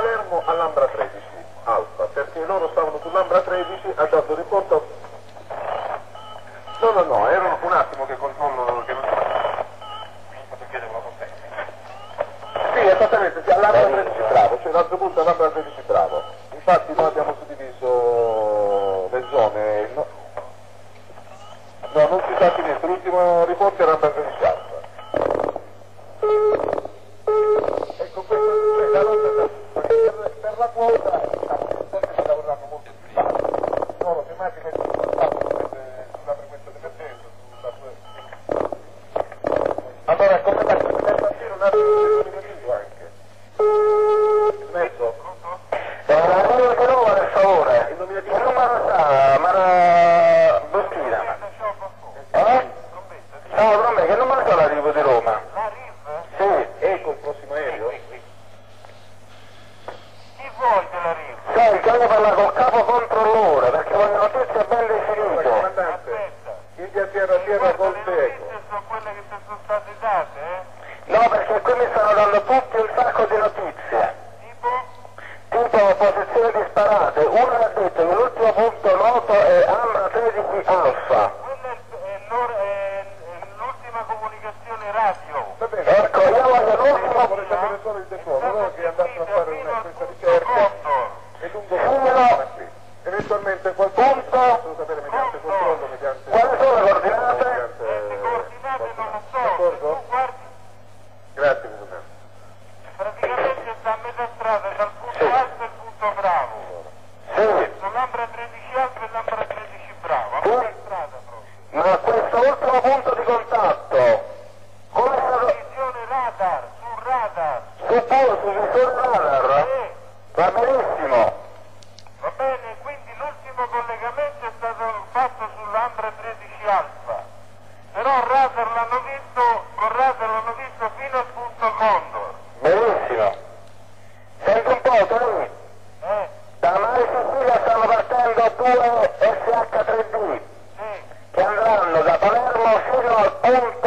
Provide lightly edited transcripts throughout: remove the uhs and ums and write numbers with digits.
Palermo all'Ambra 13 Alfa, perché loro stavano sull'Ambra 13, ha dato riporto. No, era un attimo che controllo che non posso chiedere una conferma. Sì, esattamente, sì, all'Ambra 13 Bravo, cioè l'altro punto è all'Ambra 13 Bravo. Infatti noi abbiamo suddiviso le zone, no, non si sa niente, l'ultimo riporto era Ambra 13 Alfa. Ecco, questo è la lotta per la quota, si lavoreranno molto più facile. Loro semmai si mettono sulla frequenza d'emergenza, allora come da partire un attimo di anche. Smesso? Allora che numero per favore? Il nominativo che numero sta? Mara Bustina. Ciao Brombe, che numero sta l'arrivo di Roma? La RIV? Sì. Ecco il prossimo aereo. Chi vuoi della RIV? Senti, voglio parlare col capo controllore perché voglio notizie ben definite. Comandante, Aspetta. India Sierra Golf Le Eco. notizie sono quelle che ti sono state date, No, perché qui mi stanno dando tutti un sacco di notizie. Tipo posizioni disparate. Uno ha detto che l'ultimo punto noto è Ambra 13 Alfa. Quella è l'ultima comunicazione radio. Va bene. Ecco, io voglio l'ultimo Vorrei sapere solo il decodo, loro che andassero a fare questa ricerca e lungo qui. Eventualmente qualcuno posso sapere mediante controllo, mediante... Quali sono le coordinate? Le coordinate non lo so, se D'accordo? tu guardi Grazie, comandante. praticamente sta a metà strada dal punto alto e il punto bravo. Sì. Sull'Ambra 13 alto e l'Ambra 13 bravo, a metà strada proprio. Ma questo ultimo punto di contatto, come è stato... Visione radar, sul radar. sul radar? Va benissimo. Va bene, quindi l'ultimo collegamento è stato fatto sull'Ambra 13 Alfa, però il radar l'hanno visto, col radar l'hanno visto fino al punto Condor. Benissimo. Senti un po', Tony. Da Mare Sicilia stanno partendo due SH3D Sì, che andranno da Palermo fino al punto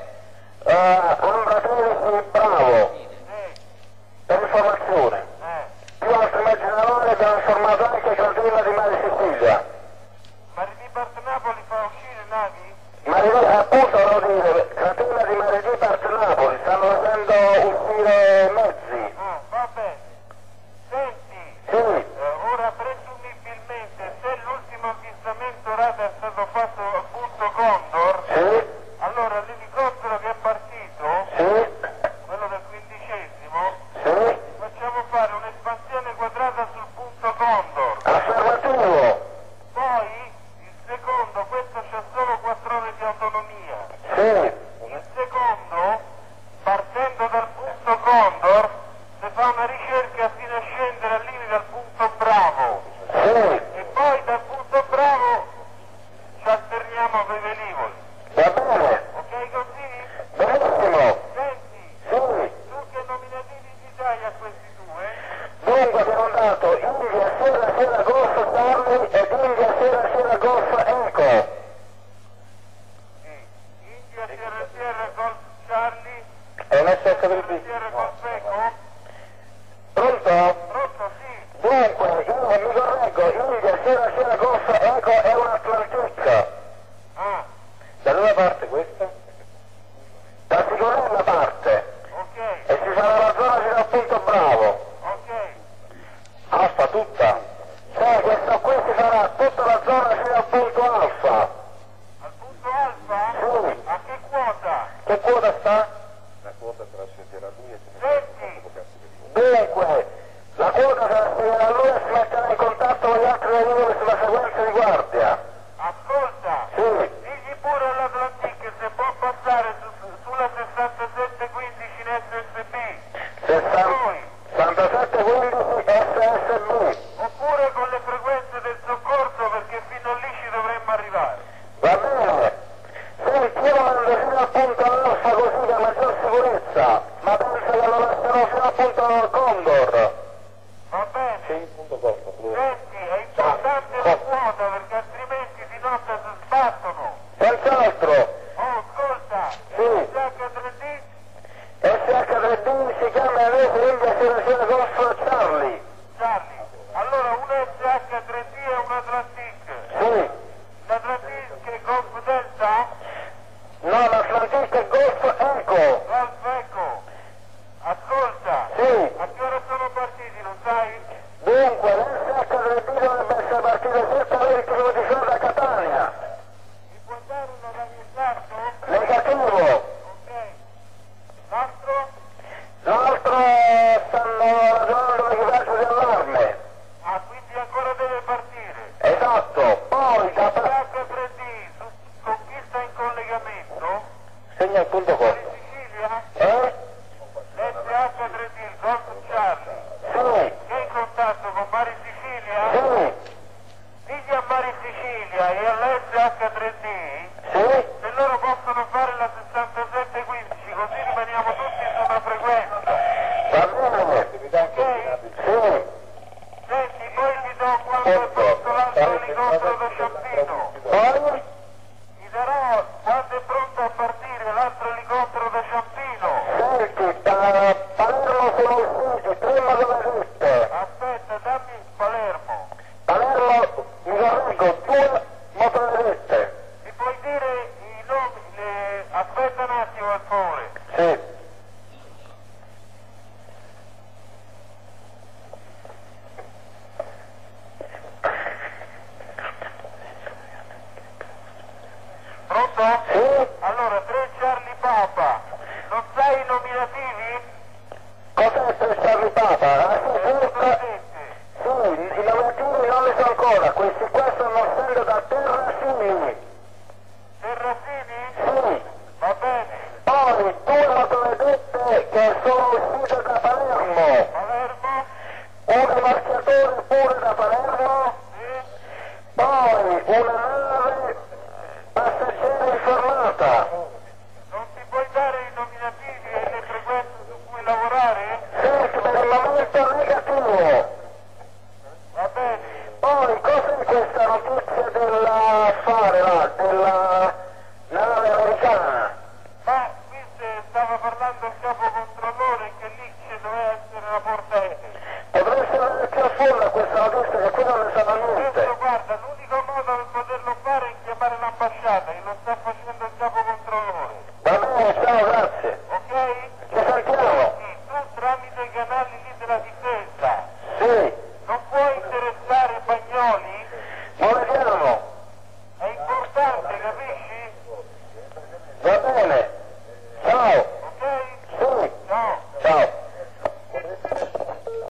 Ambra 13 Bravo. sì, Per informazione. Più altri mezzi navali abbiamo informato anche Cratilla di Mare Sicilia. Ma Ripart Napoli fa uscire navi? Appunto volevo dire, Cratilla di Mare Ripart Napoli stanno facendo uscire mezzi. Va bene. Senti, Sì. ora presumibilmente se l'ultimo avvistamento radar è stato fatto al punto Condor, Sì. allora l'elicottero che è partito, Sì. quello del 15°, Sì. facciamo fare un'espansione quadrata sul punto Condor. Affermativo. Poi il secondo, questo c'ha solo 4 ore di autonomia. Sì. Il secondo, partendo dal punto Condor, si fa una ricerca fino a scendere al limite al punto Bravo. Sì. E poi dal punto Bravo ci alterniamo per i velivoli. Va bene. Ok così? Benissimo. Senti, Sì. tu che nominativi ti dai a questi due? Dunque abbiamo dato India Sierra Golf Charlie ed India Sierra Golf Eco. India Sierra Golf Charlie, È un SH3D. Sierra Golf Eco? Pronto? Pronto, sì. Dunque, io mi correggo, India Sierra Golf Eco è un Atlantic. Ah, Da dove parte questo? Da Sigorella parte. ok, E si farà la zona fino al punto Bravo. ok. Alfa tutta. Cioè questo qui si farà tutta la zona fino al punto Alfa. Al punto Alfa? Sì. A che quota? Che quota sta? La quota se la sceglierà lui e se ne Senti, Dunque, la quota sarà spiegata a lui e si metterà in contatto con gli altri velivoli sulla frequenza di guardia. ascolta, Sì. digli pure all'Atlantic se può passare sulla 6715 in SSB. Poi, 6715 SSB. oppure con le frequenze del soccorso perché fino lì ci dovremmo arrivare. Va bene. Senti, io lo mando fino al punto Alfa così per maggior sicurezza, ma penso che lo lascerò fino al punto Condor. Va bene? Sì, punto Condor. Senti, è importante la quota perché altrimenti di notte si sbattono. Senz'altro. Oh, ascolta, Sì. SH3D SH3D si chiama invece India Sierra Golf Charlie. Atlantista Golf Eco. Golf Eco. Ascolta. Sì. A che ora sono partiti, lo sai? Dunque, l'SH3D dovrebbe essere partito circa 20 minuti fa da Catania. Mi puoi dare un orario esatto? Negativo. Ok. L'altro? L'altro stanno ragionando l'equipaggio di allarme. Ah, quindi ancora deve partire. Esatto. Poi da SH3D conquista in collegamento. segna il punto com. Di Sicilia? SH3D, il Golf Charlie. sì. Che è in contatto con Mari Sicilia? Sì. Digli a Mari Sicilia e all'SH3D Sì. se loro possono fare la 6715, così rimaniamo tutti su una frequenza. Va bene. Ok? Sì. Senti, poi ti do quando è pronto l'altro elicottero da Ciampino. Poi? Ti darò quando è pronto a partire l'altro elicottero da Ciampino. Senti, da Palermo sono usciti 3 motovedette. Aspetta, dammi Palermo. Palermo, mi correggo, 2 motovedette. Mi puoi dire i nomi? Aspetta un attimo per favore. Sì. Pronto? Sì? Allora, 3 Charlie Papa. Non sai i nominativi? Cos'è 3 Charlie Papa? Ah, sì, certo. Presente. Sì, i nominativi non li so ancora, questi qua stanno uscendo da Terracini. Terracini? Sì. Va bene. Poi 2 motovedette che sono uscite da Palermo. Palermo? Un marciatore pure da Palermo. Sì? Poi una nave passeggeri informata. Non ti puoi dare i nominativi e le frequenze su cui lavorare? Senti, per il momento negativo. Va bene. Poi cos'è questa notizia dell'affare là, della nave americana? Ma qui stava parlando il capo controllore che lì ci doveva essere la porta aerea. Potresti andare più a fondo a questa notizia che qui non ne sa niente. Adesso guarda, l'unico modo per poterlo fare è chiamare l'ambasciata, che lo sta facendo il capo controllore. Va bene, ciao, grazie. Ok? Ci sentiamo. Sì, tu tramite i canali lì della difesa Sì, non puoi interessare Bagnoli? lo vediamo. È importante, capisci? Va bene. Ciao.